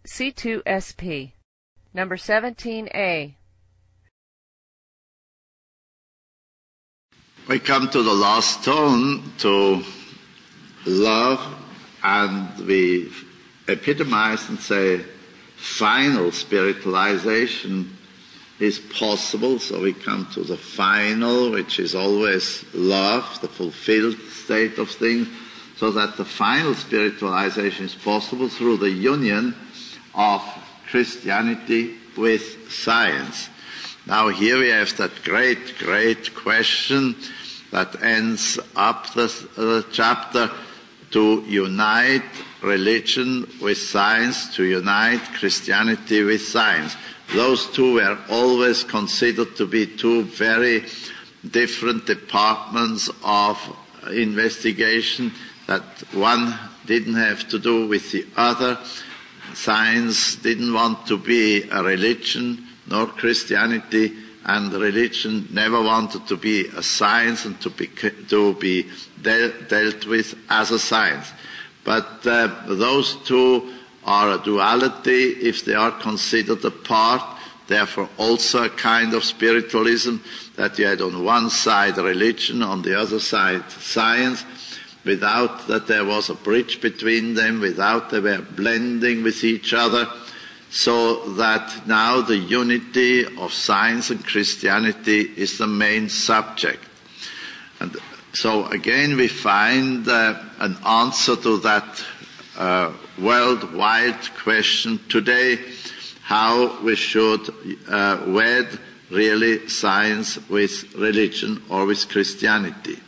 C2SP. Number 17A. We come to the last tone, to love, and we epitomize and say final spiritualization is possible. So we come to the final, which is always love, the fulfilled state of things, so that the final spiritualization is possible through the union of Christianity with science. Now here we have that great question that ends up the chapter, to unite religion with science, to unite Christianity with science. Those two were always considered to be two very different departments of investigation, that one didn't have to do with the other. Science didn't want to be a religion, nor Christianity, and religion never wanted to be a science and to be dealt with as a science. But those two are a duality if they are considered apart. Therefore also a kind of spiritualism, that you had on one side religion, on the other side science, without that there was a bridge between them, without they were blending with each other, so that now the unity of science and Christianity is the main subject. And so again we find an answer to that worldwide question today, how we should wed really science with religion or with Christianity.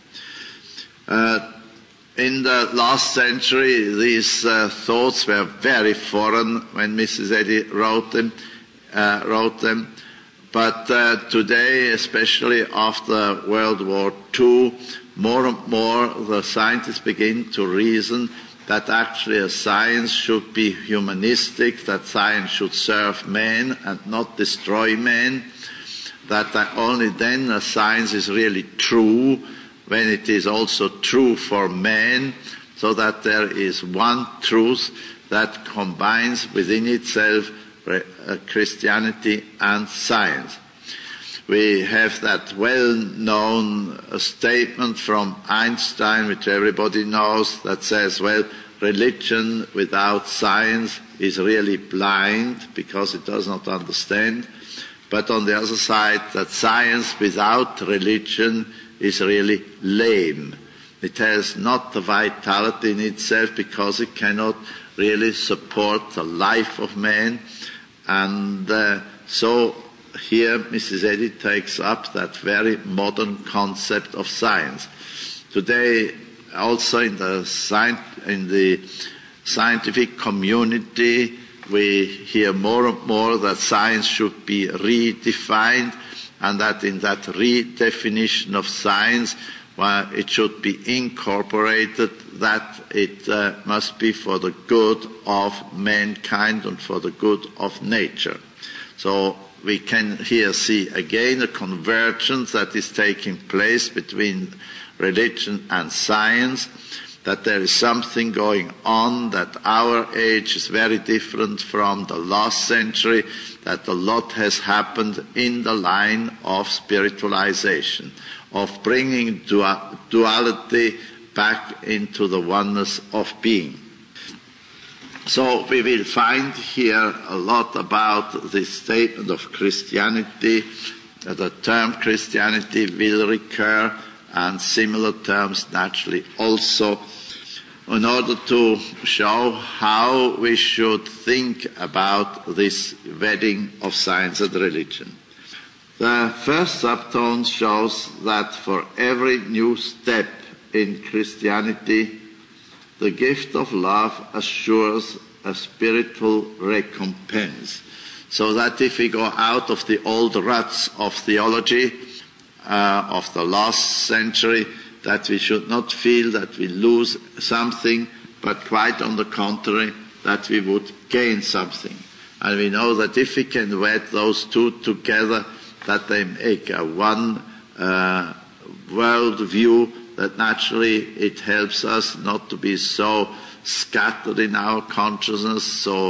In the last century, these thoughts were very foreign when Mrs. Eddy wrote them. But today, especially after World War II, more and more the scientists begin to reason that actually a science should be humanistic, that science should serve man and not destroy man, that only then a science is really true, when it is also true for man, so that there is one truth that combines within itself Christianity and science. We have that well-known statement from Einstein, which everybody knows, that says, well, religion without science is really blind because it does not understand. But on the other side, that science without religion is really lame. It has not the vitality in itself because it cannot really support the life of man. And so here Mrs. Eddy takes up that very modern concept of science. Today also in the scientific community we hear more and more that science should be redefined, and that in that redefinition of science, it should be incorporated that it must be for the good of mankind and for the good of nature. So we can here see again a convergence that is taking place between religion and science, that there is something going on, that our age is very different from the last century, that a lot has happened in the line of spiritualization, of bringing duality back into the oneness of being. So we will find here a lot about this statement of Christianity. The term Christianity will recur, and similar terms naturally also, in order to show how we should think about this wedding of science and religion. The first subtone shows that for every new step in Christianity, the gift of love assures a spiritual recompense. So that if we go out of the old ruts of theology of the last century, that we should not feel that we lose something, but quite on the contrary, that we would gain something. And we know that if we can wed those two together, that they make a one world view, that naturally it helps us not to be so scattered in our consciousness, so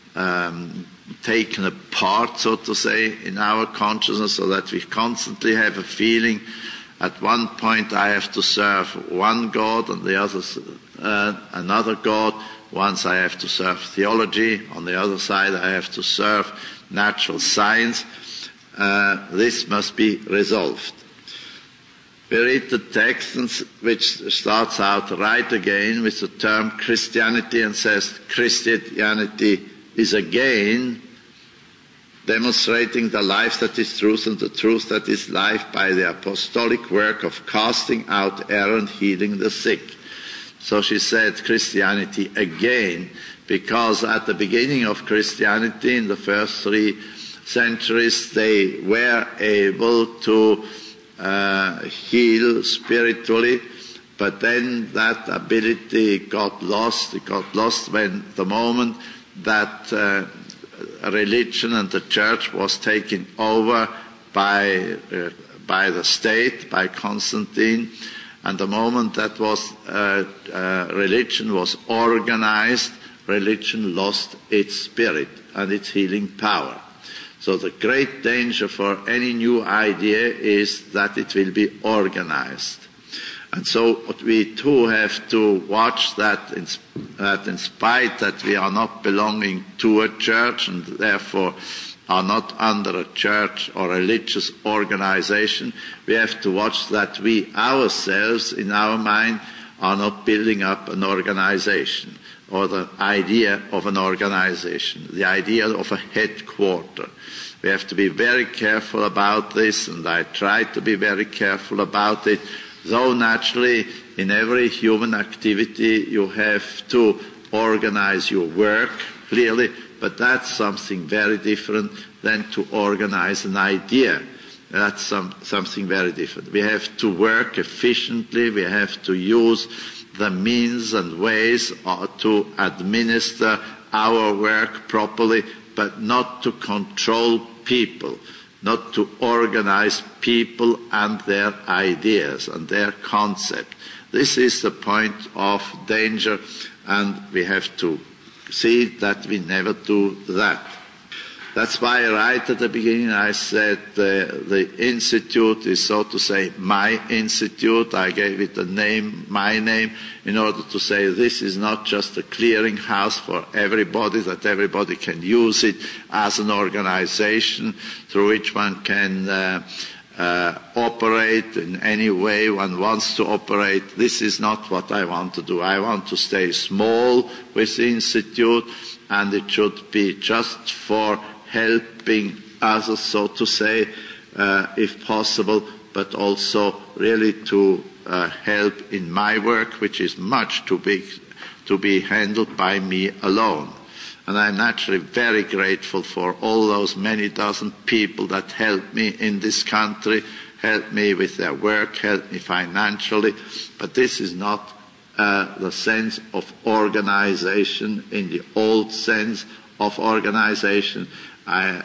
taken apart, so to say, in our consciousness, so that we constantly have a feeling at one point I have to serve one God, and the other another God. Once I have to serve theology, on the other side I have to serve natural science. This must be resolved. We read the text which starts out right again with the term Christianity and says Christianity is again demonstrating the life that is truth and the truth that is life by the apostolic work of casting out error and healing the sick. So she said Christianity again, because at the beginning of Christianity in the first 3 centuries they were able to heal spiritually, but then that ability got lost. It got lost when the moment that religion and the church was taken over by the state, by Constantine, and the moment that was religion was organized, religion lost its spirit and its healing power. So the great danger for any new idea is that it will be organized. And so we too have to watch that in spite that we are not belonging to a church and therefore are not under a church or religious organization, we have to watch that we ourselves in our mind are not building up an organization or the idea of an organization, the idea of a headquarter. We have to be very careful about this, and I try to be very careful about it, though naturally in every human activity you have to organize your work, clearly, but that's something very different than to organize an idea. That's something very different. We have to work efficiently, we have to use the means and ways to administer our work properly, but not to control people, not to organize people and their ideas and their concept. This is the point of danger, and we have to see that we never do that. That's why right at the beginning I said the institute is, so to say, my institute. I gave it a name, my name, in order to say this is not just a clearinghouse for everybody, that everybody can use it as an organization through which one can operate in any way one wants to operate. This is not what I want to do. I want to stay small with the institute, and it should be just for helping others, so to say, if possible, but also really to help in my work, which is much too big to be handled by me alone. And I'm naturally very grateful for all those many dozen people that help me in this country, help me with their work, help me financially, but this is not the sense of organization in the old sense of organization. I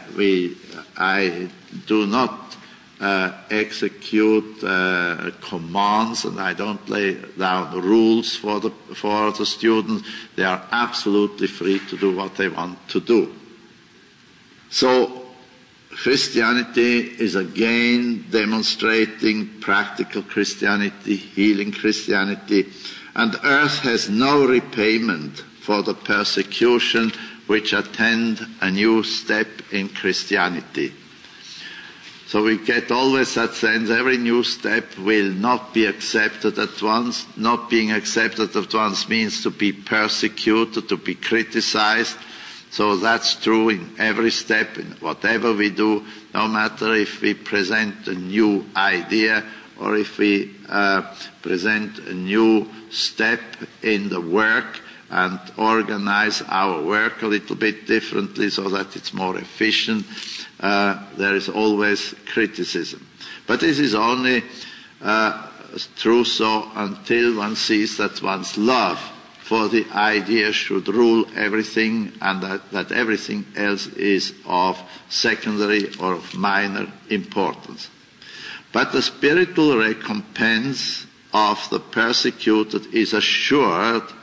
do not execute commands, and I don't lay down rules for the students. They are absolutely free to do what they want to do. So Christianity is again demonstrating practical Christianity, healing Christianity, and earth has no repayment for the persecution which attend a new step in Christianity. So we get always that sense every new step will not be accepted at once. Not being accepted at once means to be persecuted, to be criticized. So that's true in every step, in whatever we do, no matter if we present a new idea or if we present a new step in the work and organize our work a little bit differently so that it's more efficient. There is always criticism. But this is only true so until one sees that one's love for the idea should rule everything, and that everything else is of secondary or of minor importance. But the spiritual recompense of the persecuted is assured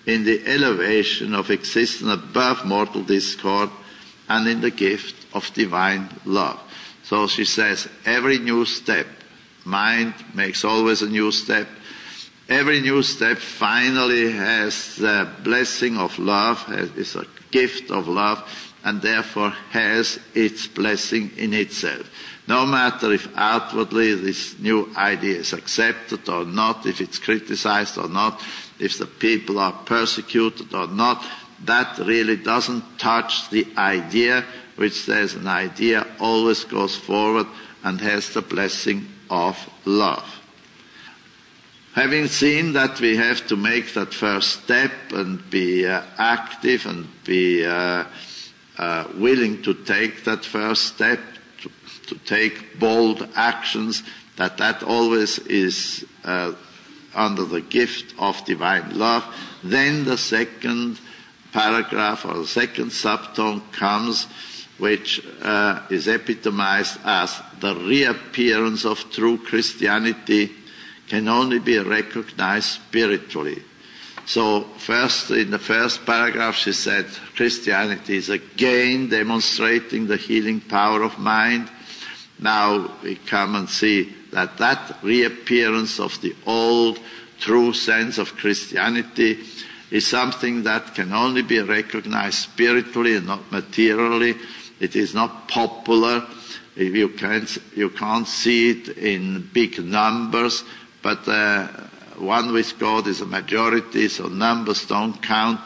in the elevation of existence above mortal discord, and in the gift of divine love. So she says, every new step, mind makes always a new step, every new step finally has the blessing of love, is a gift of love, and therefore has its blessing in itself. No matter if outwardly this new idea is accepted or not, if it's criticized or not, if the people are persecuted or not, that really doesn't touch the idea, which says an idea always goes forward and has the blessing of love. Having seen that we have to make that first step and be active and be willing to take that first step, to take bold actions, that always is under the gift of divine love. Then the second paragraph or the second subtone comes, which is epitomized as the reappearance of true Christianity can only be recognized spiritually. So first, in the first paragraph, she said Christianity is again demonstrating the healing power of mind. Now we come and see that reappearance of the old true sense of Christianity is something that can only be recognized spiritually and not materially. It is not popular. You can't see it in big numbers, but one with God is a majority, so numbers don't count.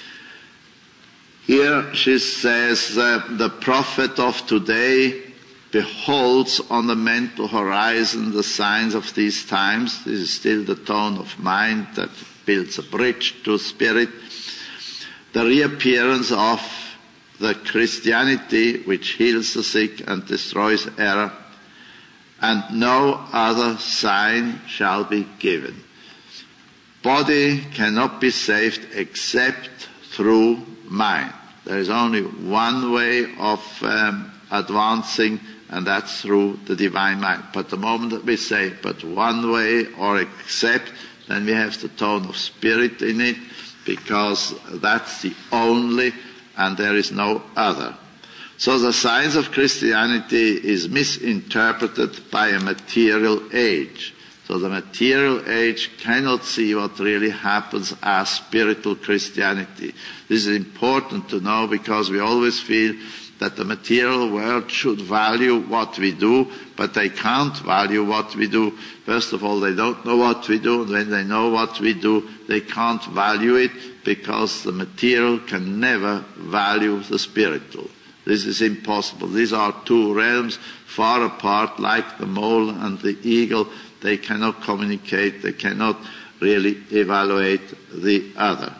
Here she says, the prophet of today beholds on the mental horizon the signs of these times. This is still the tone of mind that builds a bridge to spirit. The reappearance of the Christianity which heals the sick and destroys error, and no other sign shall be given. Body cannot be saved except through mind. There is only one way of advancing, and that's through the divine mind. But the moment that we say but one way or except, then we have the tone of spirit in it, because that's the only and there is no other. So the science of Christianity is misinterpreted by a material age. So the material age cannot see what really happens as spiritual Christianity. This is important to know, because we always feel that the material world should value what we do, but they can't value what we do. First of all, they don't know what we do, and when they know what we do, they can't value it, because the material can never value the spiritual. This is impossible. These are two realms far apart, like the mole and the eagle. They cannot communicate, they cannot really evaluate the other.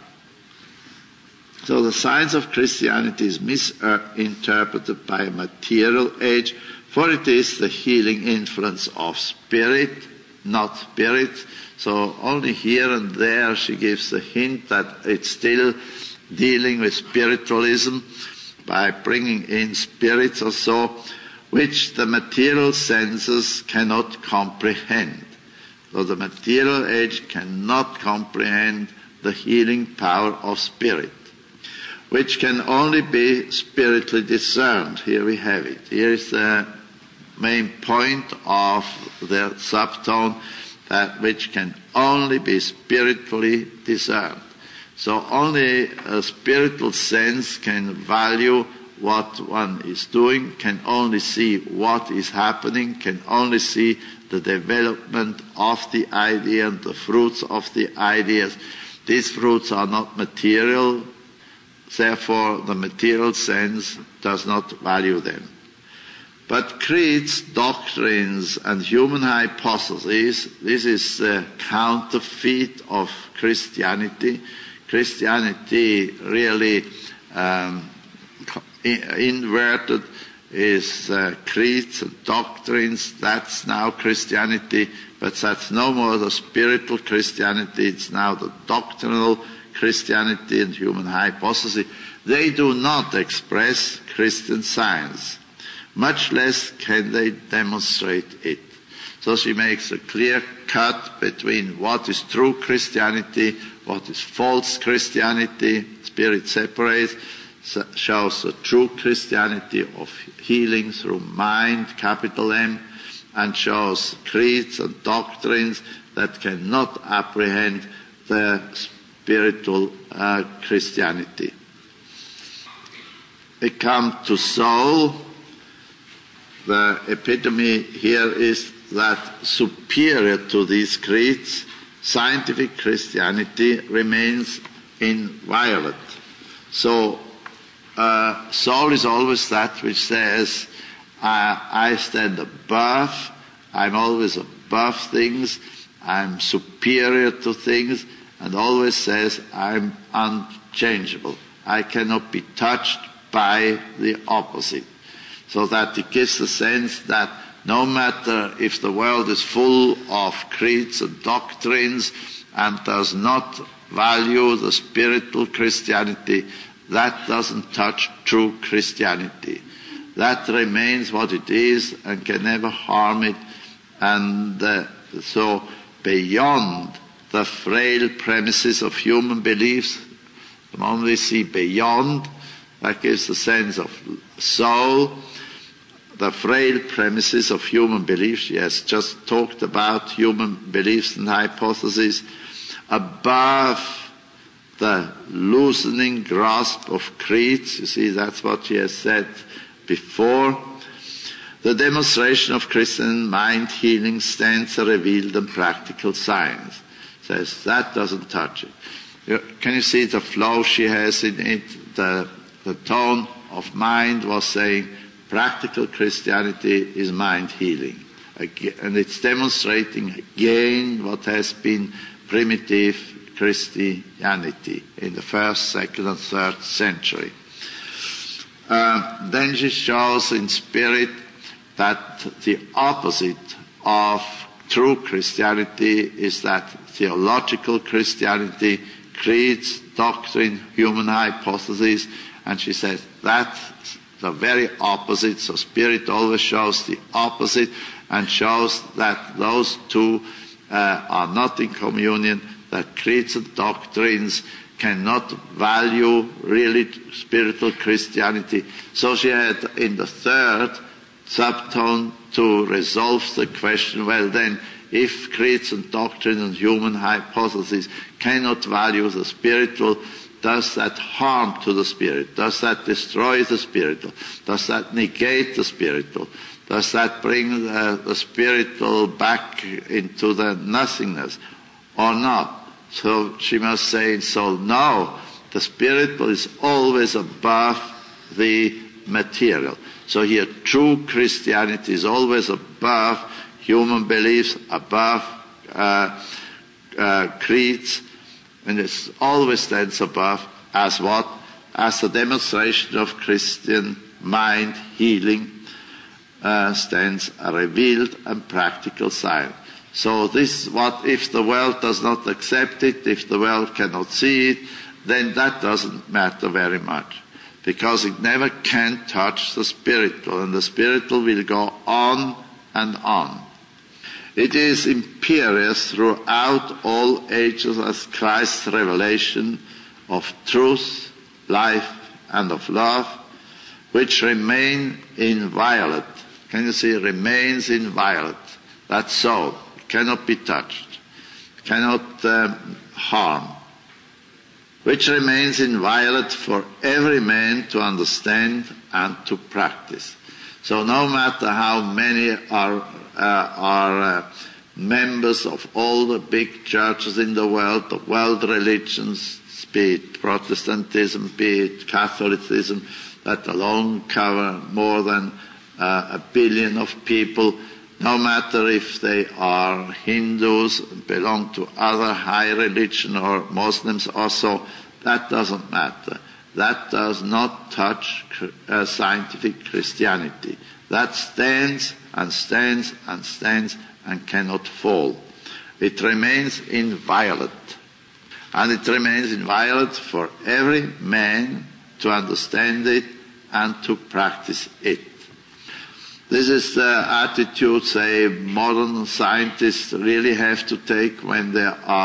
So the science of Christianity is misinterpreted by a material age, for it is the healing influence of spirit, not spirit. So only here and there she gives a hint that it's still dealing with spiritualism by bringing in spirits or so, which the material senses cannot comprehend. So the material age cannot comprehend the healing power of spirit, which can only be spiritually discerned. Here we have it. Here is the main point of the subtone, that which can only be spiritually discerned. So only a spiritual sense can value what one is doing, can only see what is happening, can only see the development of the idea and the fruits of the ideas. These fruits are not material, therefore the material sense does not value them. But creeds, doctrines, and human hypotheses, this is the counterfeit of Christianity. Christianity really inverted is creeds and doctrines. That's now Christianity, but that's no more the spiritual Christianity. It's now the doctrinal Christianity and human hypothesis. They do not express Christian science, much less can they demonstrate it. So she makes a clear cut between what is true Christianity, what is false Christianity. Spirit separates, shows the true Christianity of healing through mind, capital M, and shows creeds and doctrines that cannot apprehend the spiritual Christianity. We come to soul. The epitome here is that superior to these creeds, scientific Christianity remains inviolate. So soul is always that which says, I stand above, I'm always above things, I'm superior to things, and always says I'm unchangeable. I cannot be touched by the opposite. So that it gives the sense that no matter if the world is full of creeds and doctrines and does not value the spiritual Christianity, that doesn't touch true Christianity. That remains what it is and can never harm it. And so beyond the frail premises of human beliefs, the moment we see beyond, that gives the sense of soul, the frail premises of human beliefs. She has just talked about human beliefs and hypotheses. Above the loosening grasp of creeds, you see, that's what she has said before. The demonstration of Christian mind healing stands a revealed and practical science. Says that doesn't touch it. Can you see the flow she has in it? The tone of mind was saying practical Christianity is mind healing. And it's demonstrating again what has been primitive Christianity in the 1st, 2nd and 3rd century. Then she shows in spirit that the opposite of true Christianity is that theological Christianity, creeds, doctrine, human hypotheses, and she says that's the very opposite. So spirit always shows the opposite and shows that those two are not in communion, that creeds and doctrines cannot value really spiritual Christianity. So she had in the 3rd subtone to resolve the question, well then, if creeds and doctrines and human hypotheses cannot value the spiritual, does that harm to the spirit? Does that destroy the spiritual? Does that negate the spiritual? Does that bring the spiritual back into the nothingness or not? So she must say, so no, the spiritual is always above the material. So here true Christianity is always above human beliefs, above creeds, and it always stands above as what? As a demonstration of Christian mind healing stands a revealed and practical science. So this, what if the world does not accept it, if the world cannot see it, then that doesn't matter very much, because it never can touch the spiritual, and the spiritual will go on and on. It is imperious throughout all ages as Christ's revelation of truth, life, and of love, which remain inviolate. Can you see? Remains inviolate. That's so. It cannot be touched. It cannot harm. Which remains inviolate for every man to understand and to practice. So no matter how many are members of all the big churches in the world religions, be it Protestantism, be it Catholicism, that alone cover more than 1 billion of people, no matter if they are Hindus, belong to other high religion or Muslims also, that doesn't matter. That does not touch scientific Christianity. That stands and stands and stands and cannot fall. It remains inviolate. And it remains inviolate for every man to understand it and to practice it. This is the attitude, say, modern scientists really have to take when they are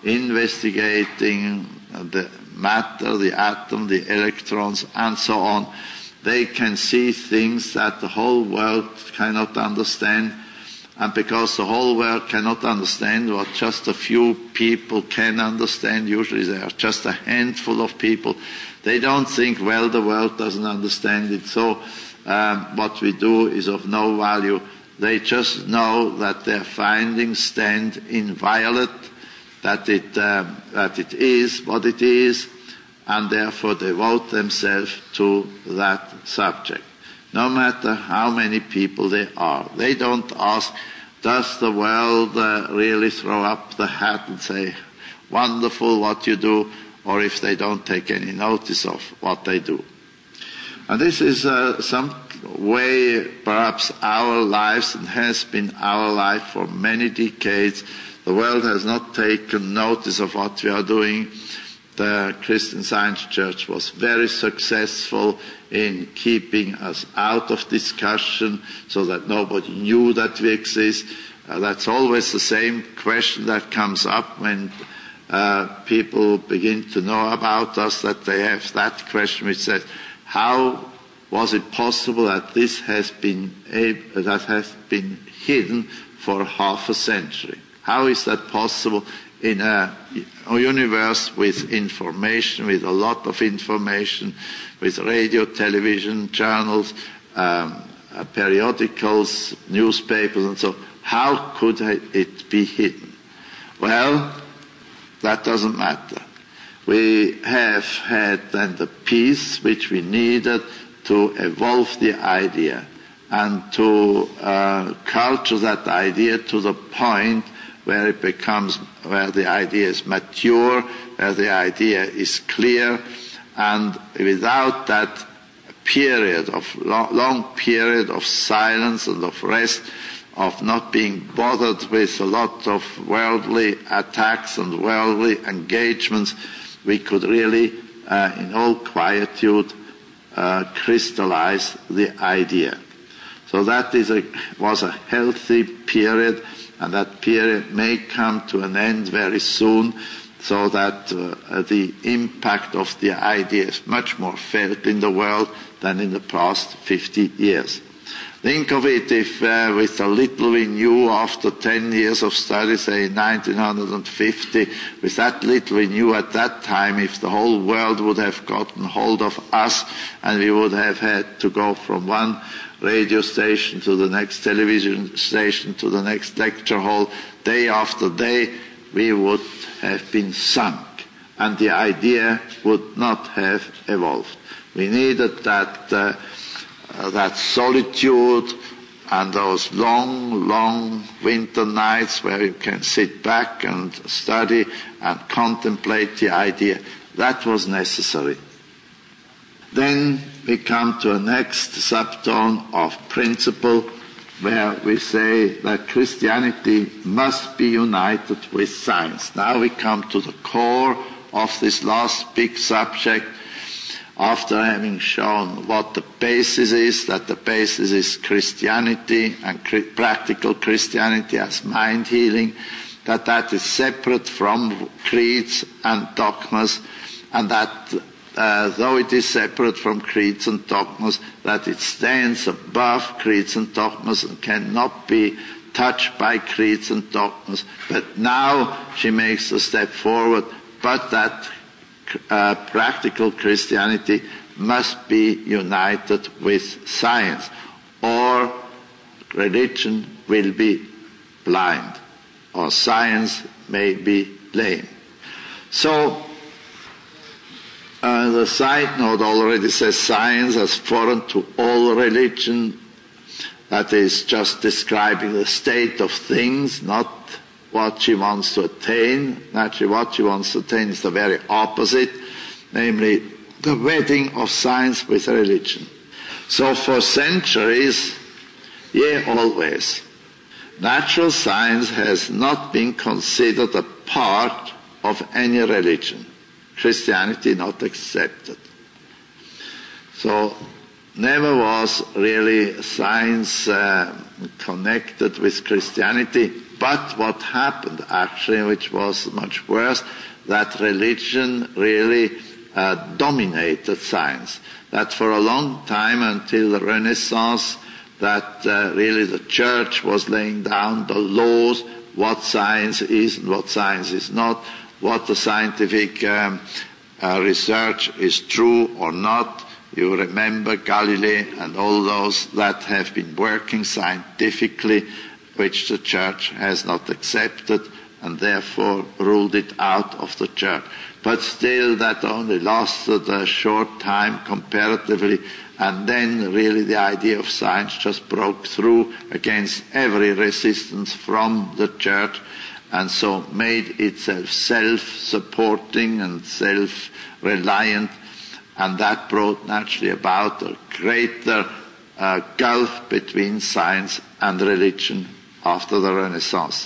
investigating the matter, the atom, the electrons, and so on. They can see things that the whole world cannot understand. And because the whole world cannot understand what just a few people can understand, usually there are just a handful of people, they don't think, well, the world doesn't understand it, so what we do is of no value. They just know that their findings stand inviolate, that it is what it is, and therefore devote themselves to that subject. No matter how many people there are. They don't ask, does the world really throw up the hat and say, wonderful what you do, or if they don't take any notice of what they do. And this is some way perhaps our lives, and has been our life for many decades. The world has not taken notice of what we are doing. The Christian Science Church was very successful in keeping us out of discussion so that nobody knew that we exist. That's always the same question that comes up when people begin to know about us, that they have that question which says, how was it possible that this has been hidden for half a century? How is that possible in a universe with information, with a lot of information, with radio, television, journals, periodicals, newspapers, and so on? How could it be hidden? Well, that doesn't matter. We have had then the peace which we needed to evolve the idea and to culture that idea to the point where it becomes, where the idea is mature, where the idea is clear, and without that period of long period of silence and of rest, of not being bothered with a lot of worldly attacks and worldly engagements, we could really, in all quietude, crystallize the idea. So that was a healthy period, and that period may come to an end very soon, so that the impact of the idea is much more felt in the world than in the past 50 years. Think of it if with a little we knew after 10 years of study, say in 1950, with that little we knew at that time, if the whole world would have gotten hold of us and we would have had to go from one radio station to the next television station to the next lecture hall, day after day, we would have been sunk and the idea would not have evolved. We needed that solitude and those long winter nights where you can sit back and study and contemplate the idea. That was necessary. Then we come to a next subtone of principle where we say that Christianity must be united with science. Now we come to the core of this last big subject, after having shown what the basis is, that the basis is Christianity and practical Christianity as mind healing, that is separate from creeds and dogmas, and that though it is separate from creeds and dogmas, that it stands above creeds and dogmas and cannot be touched by creeds and dogmas. But now she makes a step forward, but that practical Christianity must be united with science, or religion will be blind, or science may be lame. So the side note already says science as foreign to all religion. That is just describing the state of things, not what she wants to attain. Naturally, what she wants to attain is the very opposite, namely the wedding of science with religion. So for centuries, yea, always, natural science has not been considered a part of any religion, Christianity not accepted. So never was really science connected with Christianity. But what happened actually, which was much worse, that religion really dominated science. That for a long time until the Renaissance, that really the church was laying down the laws, what science is and what science is not, what the scientific research is true or not. You remember Galilei and all those that have been working scientifically, which the church has not accepted and therefore ruled it out of the church. But still that only lasted a short time comparatively, and then really the idea of science just broke through against every resistance from the church, and so made itself self-supporting and self-reliant, and that brought naturally about a greater gulf between science and religion after the Renaissance.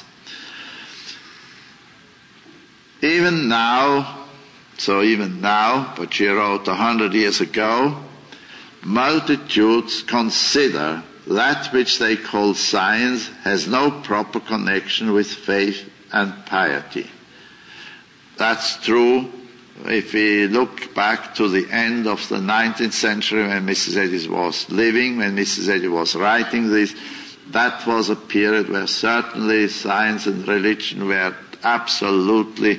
Even now, but she wrote 100 years ago, multitudes consider that which they call science has no proper connection with faith and piety. That's true if we look back to the end of the 19th century when Mrs. Eddy was living, when Mrs. Eddy was writing this. That was a period where certainly science and religion were absolutely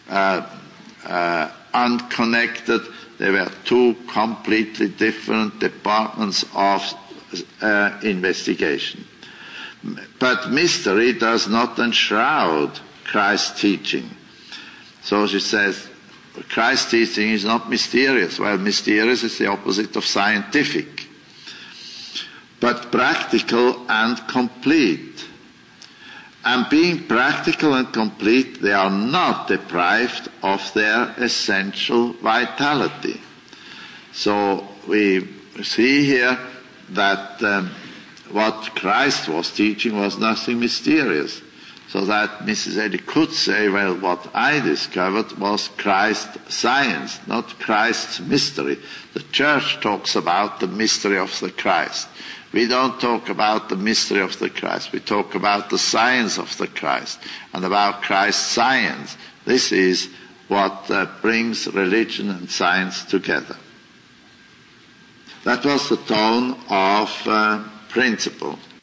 unconnected. They were two completely different departments of investigation. But mystery does not enshroud Christ's teaching. So she says, Christ's teaching is not mysterious. Well, mysterious is the opposite of scientific, but practical and complete. And being practical and complete, they are not deprived of their essential vitality. So we see here that what Christ was teaching was nothing mysterious. So that Mrs. Eddy could say, well, what I discovered was Christ's science, not Christ's mystery. The church talks about the mystery of the Christ. We don't talk about the mystery of the Christ. We talk about the science of the Christ and about Christ's science. This is what brings religion and science together. That was the tone of principle.